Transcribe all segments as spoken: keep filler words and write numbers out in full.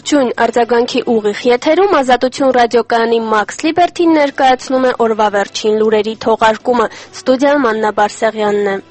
Ողջույն, արձագանքի ուղիղ եթերում Ազատություն ռադիոկայանի Max Liberty-ն ներկայացնում է օրվա վերջին լուրերի թողարկումը, ստուդիայում Աննա Բարսեղյանն է։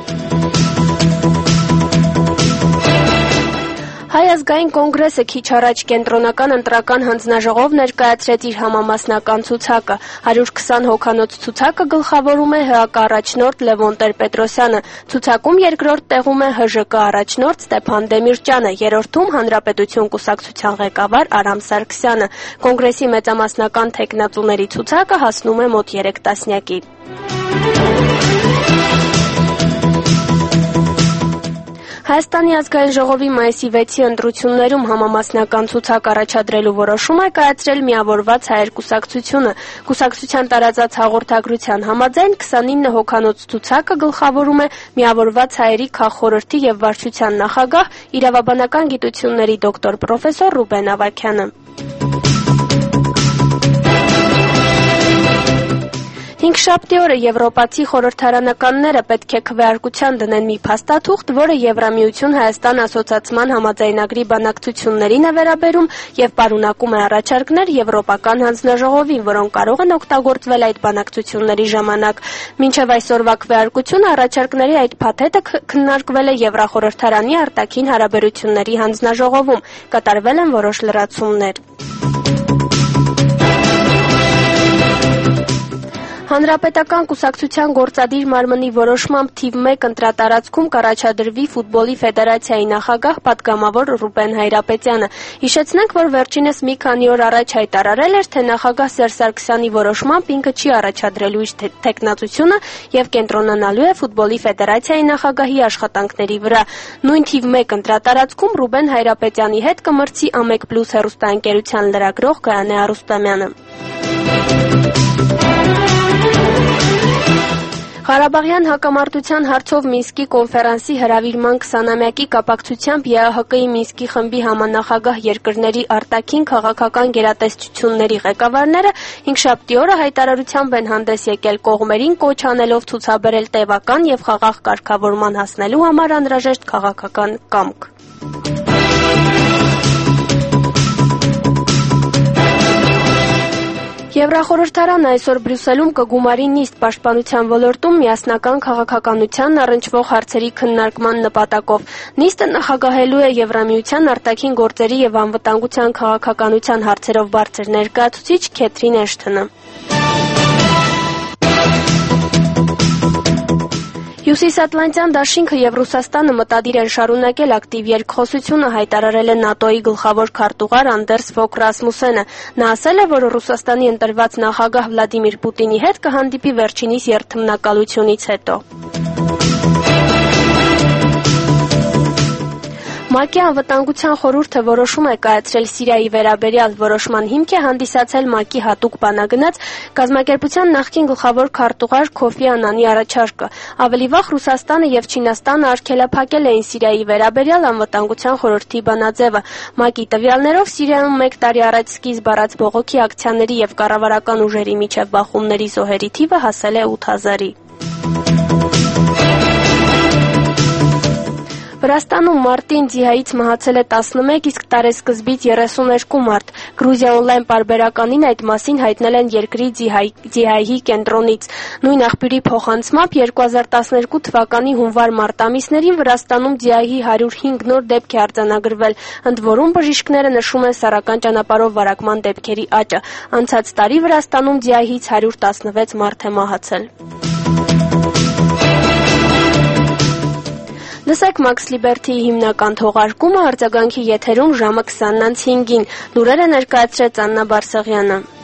Հայ ազգային կոնգրեսը քիչ առաջ կենտրոնական ընտրական հանձնաժողով ներկայացրեց իր համամասնական ցուցակը։ հարյուր քսան հոգանոց ցուցակը գլխավորում է ՀԱԿ առաջնորդ Լևոն Տեր-Պետրոսյանը, ցուցակում երկրորդ տեղում է ՀԺԿ առաջնորդ Ստեփան Դեմիրճյանը, երրորդում Հանրապետություն կուսակցության ղեկավար Արամ Սարգսյանը։ Կոնգրեսի մեծամասնական թեկնածուների ցուցակը հասնում է մոտ երեք տասնյակի։ Հայաստանի ազգային ժողովի մայիսի վեցի ընտրություններում համամասնական ցուցակ առաջադրելու որոշում է կայացրել Միավորված հայեր կուսակցությունը։ Կուսակցության տարածած հաղորդագրության համաձայն քսանինը հոգանոց ցուցակը գլխավորում է Միավորված հայերի քաղխորհրդի եւ վարչության նախագահ, իրավաբանական գիտությունների դոկտոր պրոֆեսոր Ռուբեն Ավագյանը։ Հինգշաբթի օրը եվրոպացի խորհրդարանականները պետք է քվեարկության դնեն մի փաստաթուղթ, որը Եվրամիություն Հայաստան ասոցացման համաձայնագրի բանակցություններին է վերաբերում եւ պարունակում է առաջարկներ Եվրոպական հանձնաժողովին, որոնք կարող են օգտագործվել այդ բանակցությունների ժամանակ։ Մինչեւ այսօրվա քվեարկությունը առաջարկների այդ փաթեթը քննարկվել է Եվրախորհրդարանի արտաքին հարաբերությունների հանձնաժողովում։ Կատարվել են որոշ լրացումներ։ Հանրապետական կուսակցության գործադիր մարմնի որոշմամբ թիվ մեկ ընտրատարածքում կառաջադրվի ֆուտբոլի ֆեդերացիայի նախագահ պատգամավոր Ռուբեն Հայրապետյանը։ Հիշեցնենք, որ վերջինս մի քանի օր առաջ հայտարարել էր, թե նախագահ Սերժ Սարգսյանի որոշմամբ ինքը չի առաջադրելու իր թեկնածությունը եւ կենտրոնանալու է ֆուտբոլի ֆեդերացիայի նախագահի աշխատանքների վրա։ Նույն թիվ մեկ ընտրատարածքում Ռուբեն Հայրապետյանի հետ կմրցի Ամեկ Պլյուս հեռուստաընկերության լրագրող Գայանե Արուստամյանը։ Ղարաբաղյան հակամարտության հարցով Մինսկի կոնֆերանսի հրավիրման քսանամյակի կապակցությամբ ԵԱՀԿ-ի Մինսկի խմբի համանախագահ երկրների արտաքին քաղաքական գերատեսչությունների ղեկավարները հինգշաբթի օրը հայտարարությամբ են հանդես եկել կողմերին կոչ անելով ցուցաբերել տևական եւ խաղաղ կարգավորման հասնելու համար անհրաժեշտ քաղաքական կամք։ Եվրախորհրդարանը այսօր Բրյուսելում կգումարի նիստ պաշտպանության ոլորտում միասնական քաղաքականությանն առնչվող հարցերի քննարկման նպատակով։ Նիստը նախագահելու է Եվրամիության արտաքին գործերի եւ անվտանգության քաղաքականության հարցերով բարձր ներկայացուցիչ Քեթրին Էշթոնը։ Հյուսիսատլանտյան դաշինքը եւ Ռուսաստանը մտադիր են շարունակել ակտիվ երկխոսությունը, հայտարարել է ՆԱՏՕ-ի գլխավոր քարտուղար Անդերս Ֆոգ Ռասմուսենը։ Նա ասել է, որ Ռուսաստանի ընտրված նախագահ Վլադիմիր Պուտինի հետ կհանդիպի վերջինիս երթմնակալությունից հետո։ ՄԱԿ-ի անվտանգության խորհուրդը որոշում է կայացրել Սիրիայի վերաբերյալ որոշման հիմք է հանդիսացել ՄԱԿ-ի հատուկ բանագնաց կազմակերպության նախկին գլխավոր քարտուղար Քոֆի Անանի առաջարկը։ Ավելի վաղ Ռուսաստանը եւ Չինաստանը արգելափակել էին Սիրիայի վերաբերյալ անվտանգության խորհրդի բանաձևը։ ՄԱԿ-ի տվյալներով Սիրիայում մեկ տարի առաջ սկիզբ առած բողոքի ակցիաների եւ կառավարական ուժերի միջև բախումների զոհերի թիվը հասել է ութ հազարի։ Վրաստանում մարտին ձիայից մահացել է տասնմեկ, իսկ տարեսկզբից երեսուներկու մարդ։ Գրուզիա օնլայն պարբերականին այդ մասին հայտնել են երկրի ձիահայհի կենտրոնից։ Նույն աղբյուրի փոխանցմամբ երկու հազար տասներկու թվականի հունվար մարտ ամիսներին Վրաստանում ձիահայհի հարյուր հինգ նոր դեպք է արձանագրվել, ընդ որում բժիշկները նշում են սեռական ճանապարհով վարակման դեպքերի աճը։ Անցած տարի Վրաստանում ձիահայից հարյուր տասնվեց մարդ է մահացել։ Լսեք Max Liberty-ի հիմնական թողարկումը արձագանքի եթերում ժամը քսանն անց հինգին։ Լուրերը ներկայացրեց Աննա Բարսեղյանը։